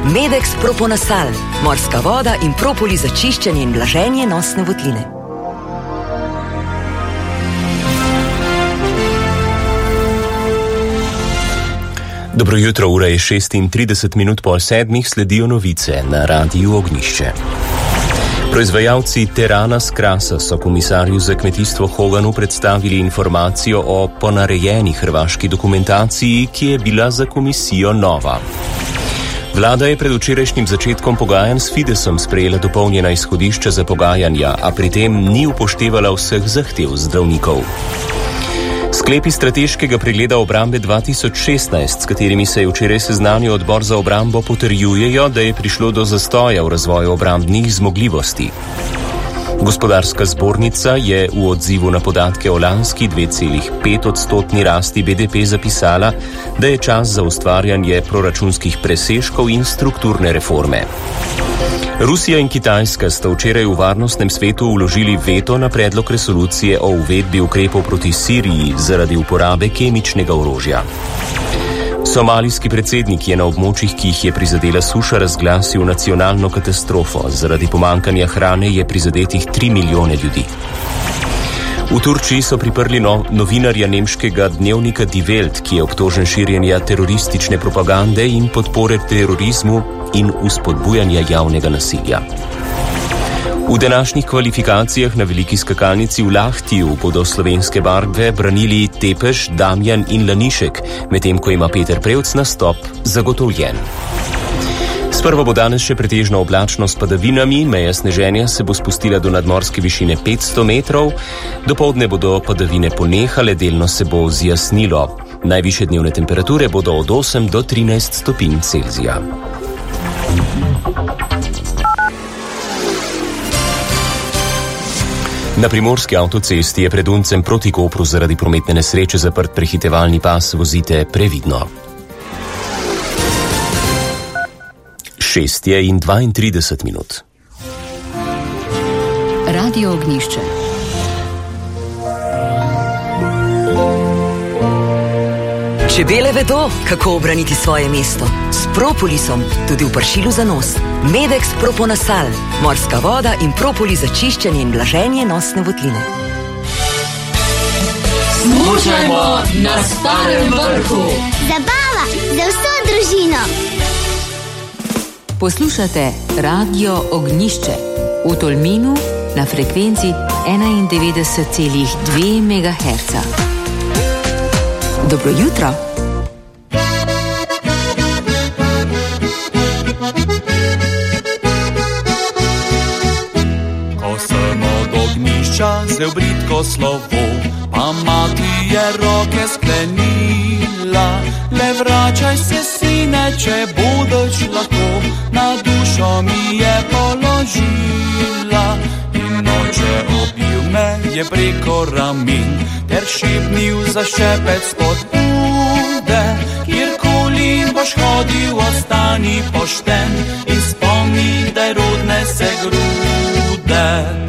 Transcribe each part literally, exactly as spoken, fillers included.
Medex Proponasal, morska voda in propoli za čiščenje in blaženje nosne votline. Dobro jutro, ura je šestintrideset minut po sedmih, sledijo novice na Radiu Ognjišče. Proizvajalci Terana s Krasa so komisarju za kmetijstvo Hoganu predstavili informacijo o ponarejeni hrvaški dokumentaciji, ki je bila za komisijo nova. Vlada je pred včerajšnjim začetkom pogajanj s Fidesom sprejela dopolnjena izhodišča za pogajanja, a pri tem ni upoštevala vseh zahtev zdravnikov. Sklepi strateškega pregleda obrambe dva tisoč šestnajst, s katerimi se je včeraj seznanil odbor za obrambo, potrjujejo, da je prišlo do zastoja v razvoju obrambnih zmogljivosti. Gospodarska zbornica je v odzivu na podatke o lanski dve celih pet odstotni rasti B D P zapisala, da je čas za ustvarjanje proračunskih presežkov in strukturne reforme. Rusija in Kitajska sta včeraj v varnostnem svetu vložili veto na predlog resolucije o uvedbi ukrepov proti Siriji zaradi uporabe kemičnega orožja. Somalijski predsednik je na območjih, ki jih je prizadela suša, razglasil nacionalno katastrofo. Zaradi pomankanja hrane je prizadetih tri milijone ljudi. V Turčiji so priprli no, novinarja nemškega dnevnika Die Welt, ki je obtožen širjenja teroristične propagande in podpore terorizmu in vzpodbujanja javnega nasilja. V današnjih kvalifikacijah na veliki skakalnici v Lahtiju bodo slovenske barve branili Tepeš, Damjan in Lanišek, medtem ko ima Peter Prevc nastop zagotovljen. Sprva bo danes še pretežno oblačno s padavinami, meja sneženja se bo spustila do nadmorske višine petsto metrov, dopoldne bodo padavine ponehale, delno se bo zjasnilo. Najvišje dnevne temperature bodo od osem do trinajst stopinj Celzija. Na primorski avtocesti je pred Uncem proti Kopru zaradi prometne nesreče zaprt prehitevalni pas, vozite previdno. Šest je in dvaintrideset minut. Radio Ognjišče. Čebele vedo, kako obraniti svoje mesto. S Propolisom, tudi v pršilu za nos. Medex Proponasal, morska voda in propoli za čiščenje in blaženje nosne votline. Smučajmo na Starem vrhu. Zabava za vso družino. Poslušate Radio Ognjišče v Tolminu na frekvenci enaindevetdeset celih dve megaherca. Dobro jutro. Ko sem od ognjišča vzel bridko slovo, pa mati je roke sklenila. Le vračaj se, sine, če bodoč lahko, na dušo mi je položila. In noče objel me je preko ramen, ter šepnil za šepec spodbude. Kjerkoli boš hodil, ostani pošten in spomni, da rodne se grude.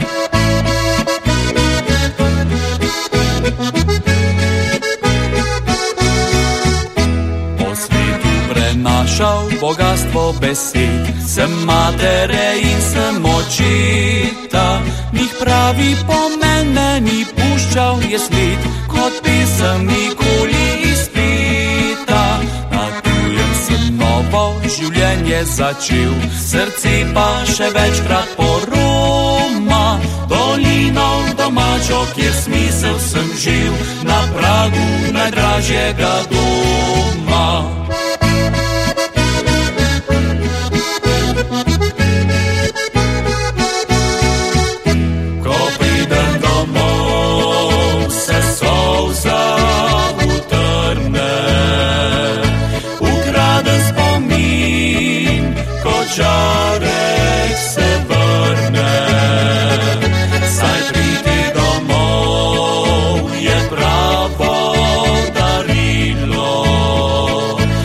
Po svetu prenašal bogatstvo besed, sem matere in sem očeta. Njih pravi pomen meni puščal je sled, kot pesem nikoli izpeta. Na tujem sem novo življenje začel, srce pa še večkrat poroma. Dolino domačo, kjer smisel sem živ, na pragu najdražjega doma. Čarek se vrne, saj priti domov je pravo darilo.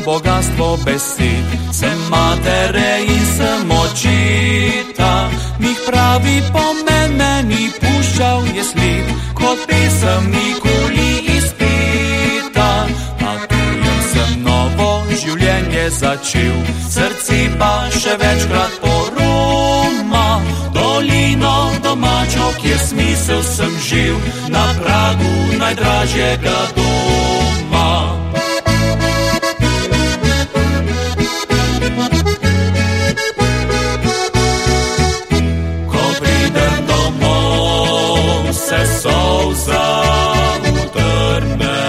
bogatstvo besed, sem matere in sem očeta. Mih pravi pomen meni puščal je sled, kot pesem nikoli izpeta. A tujem sem novo življenje začel, srce pa še večkrat poroma. Dolino domačo, kjer smisel sem živ, na pragu najdražjega doma. Ko pridem domov, se solza utrne,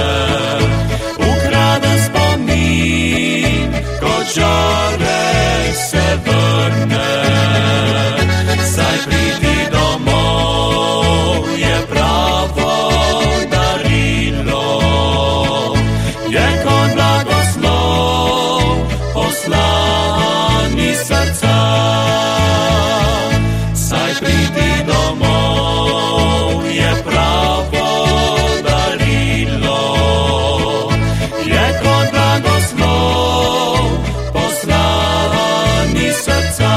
ukraden spomin, kot žarek se vrne. Saj priti domov je pravo darilo, je kot blagoslov poslani srca. Saj priti domov je pravo darilo, je kot blagoslov poslani srca.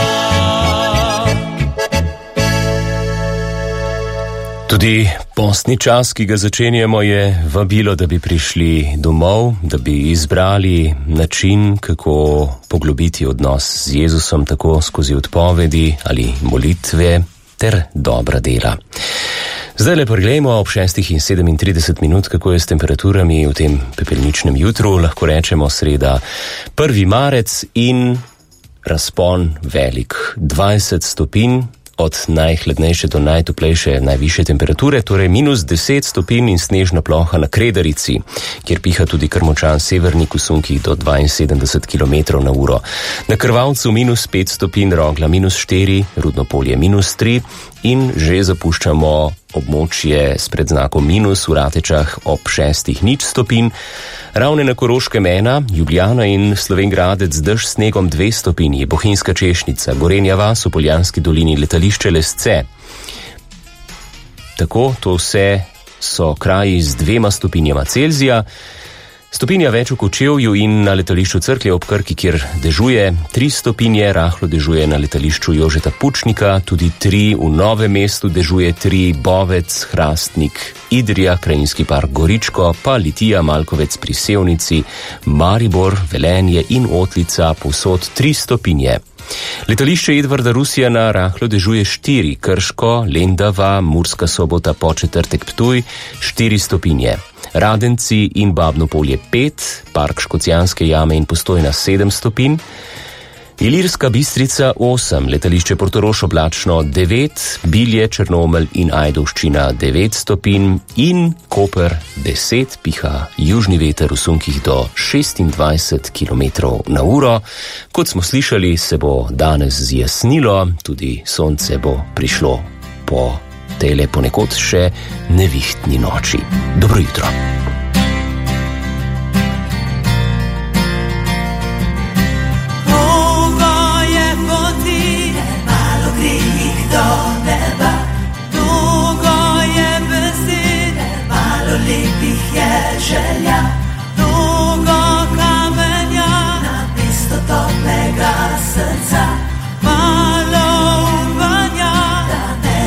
Tudi postni čas, ki ga začenjamo, je vabilo, da bi prišli domov, da bi izbrali način, kako poglobiti odnos z Jezusom, tako skozi odpovedi ali molitve ter dobra dela. Zdaj le preglejmo ob šestih in sedemintrideset minut, kako je s temperaturami v tem pepelničnem jutru, lahko rečemo sreda prvi marec in razpon velik, dvajset stopinj. Od najhladnejše do najtoplejše, najvišje temperature, torej minus deset stopinj in snežna ploha na Kredarici, kjer piha tudi kar močan severnik v sunkih do dvainsedemdeset kilometrov na uro. Na Krvavcu minus pet stopinj, Rogla minus štiri, Rudno Polje minus tri in že zapuščamo območje s predznakom minus v Ratečah ob šestih nič stopinj. Ravne na Koroškem ena, Ljubljana in Slovenj Gradec dež s snegom dve stopinji, Bohinjska Češnica, Gorenja vas v Poljanski dolini, letališče Lesce. Tako, to vse so kraji z dvema stopinjama Celzija. Stopinja več v Kočevju in na letališču Cerklje ob Krki, kjer dežuje tri stopinje, rahlo dežuje na letališču Jožeta Pučnika, tudi tri v Novem mestu dežuje tri, Bovec, Hrastnik, Idrija, Krajinski park Goričko, pa Litija, Malkovec pri Sevnici, Maribor, Velenje in Otlica, povsod tri stopinje. Letališče Edvarda Rusjana rahlo dežuje štiri, Krško, Lendava, Murska Sobota, Podčetrtek, Ptuj, štiri stopinje. Radenci in Babno Polje pet, Park Škocjanske jame in Postojna sedem stopinj, Ilirska Bistrica osem, letališče Portorož oblačno devet, Bilje, Črnomelj in Ajdovščina devet stopinj in Koper deset, piha južni veter v sunkih do šestindvajset kilometrov na uro. Kot smo slišali, se bo danes zjasnilo, tudi sonce bo prišlo po tele ponekod še nevihtni noči. Dobro jutro. Dolgo je poti, malo gre jih do neba. Dolgo je besed, malo lepih je želja.